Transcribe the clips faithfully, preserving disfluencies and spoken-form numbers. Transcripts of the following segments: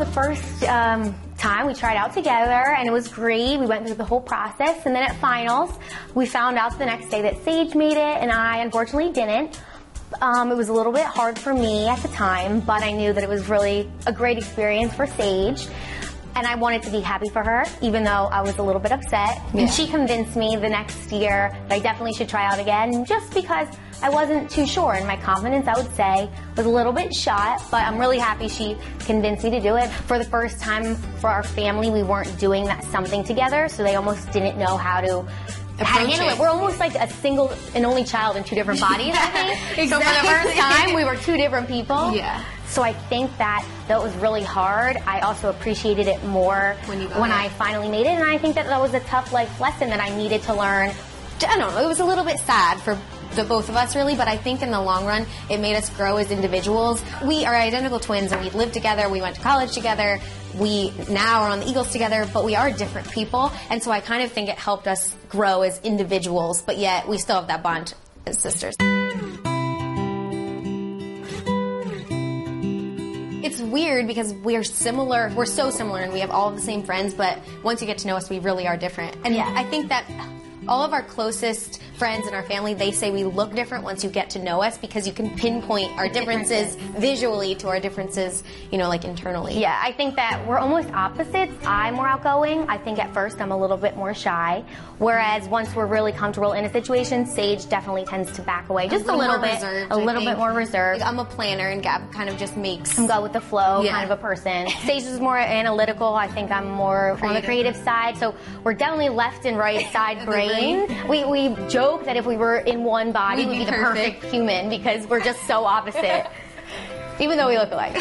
The first um, time we tried out together, and it was great. We went through the whole process, and then at finals, we found out the next day that Sage made it, and I unfortunately didn't. Um, it was a little bit hard for me at the time, but I knew that it was really a great experience for Sage. And I wanted to be happy for her, even though I was a little bit upset. Yeah. And she convinced me the next year that I definitely should try out again, just because I wasn't too sure. And my confidence, I would say, was a little bit shot, but I'm really happy she convinced me to do it. For the first time for our family, we weren't doing that something together, so they almost didn't know how to How to handle it. We're almost like a single and only child in two different bodies, I think. Exactly. So for the first time, we were two different people. Yeah. So I think that though it was really hard, I also appreciated it more when, you when I finally made it. And I think that that was a tough life lesson that I needed to learn. I don't know, it was a little bit sad for the both of us really, but I think in the long run, it made us grow as individuals. We are identical twins and we lived together, we went to college together, we now are on the Eagles together, but we are different people. And so I kind of think it helped us grow as individuals, but yet we still have that bond as sisters. It's weird because we're similar, we're so similar and we have all the same friends, but once you get to know us, we really are different. And yeah. I think that all of our closest friends in our family, they say we look different once you get to know us because you can pinpoint our differences visually to our differences, you know, like internally. Yeah, I think that we're almost opposites. I'm more outgoing. I think at first I'm a little bit more shy. Whereas once we're really comfortable in a situation, Sage definitely tends to back away just a little, a little bit. Reserved, a little bit more reserved. I'm a planner and Gab kind of just makes... I'm go with the flow yeah. kind of a person. Sage is more analytical. I think I'm more creative. On the creative side. So we're definitely left and right side brain. We, we joke that if we were in one body, we'd be, be the perfect. perfect human because we're just so opposite, even though we look alike.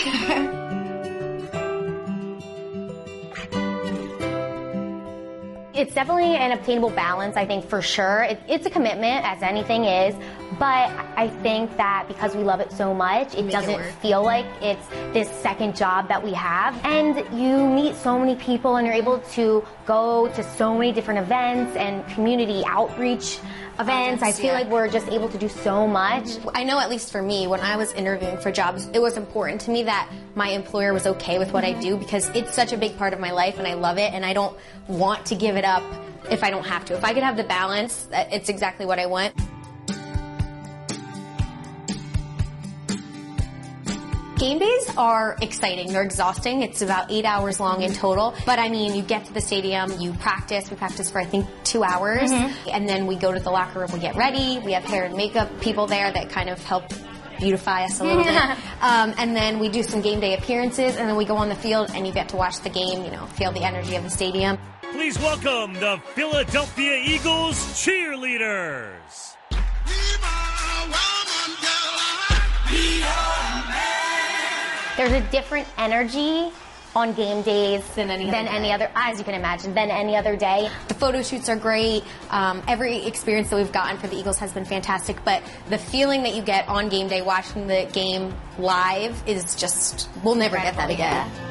It's definitely an obtainable balance, I think, for sure. It, it's a commitment, as anything is, but I think that because we love it so much, it Make doesn't it feel like it's this second job that we have. And you meet so many people and you're able to go to so many different events and community outreach events. I feel yeah. like we're just able to do so much. I know, at least for me, when I was interviewing for jobs, it was important to me that my employer was okay with what mm-hmm. I do because it's such a big part of my life and I love it and I don't want to give it up if I don't have to. If I could have the balance, it's exactly what I want. Game days are exciting. They're exhausting. It's about eight hours long in total. But I mean, you get to the stadium, you practice. We practice for, I think, two hours. Mm-hmm. And then we go to the locker room, we get ready. We have hair and makeup people there that kind of help beautify us a little bit. Um, and then we do some game day appearances, and then we go on the field, and you get to watch the game, you know, feel the energy of the stadium. Please welcome the Philadelphia Eagles cheerleaders. There's a different energy on game days than any, than other, any other, as you can imagine, than any other day. The photo shoots are great. Um, every experience that we've gotten for the Eagles has been fantastic, but the feeling that you get on game day watching the game live is just, we'll never get that again.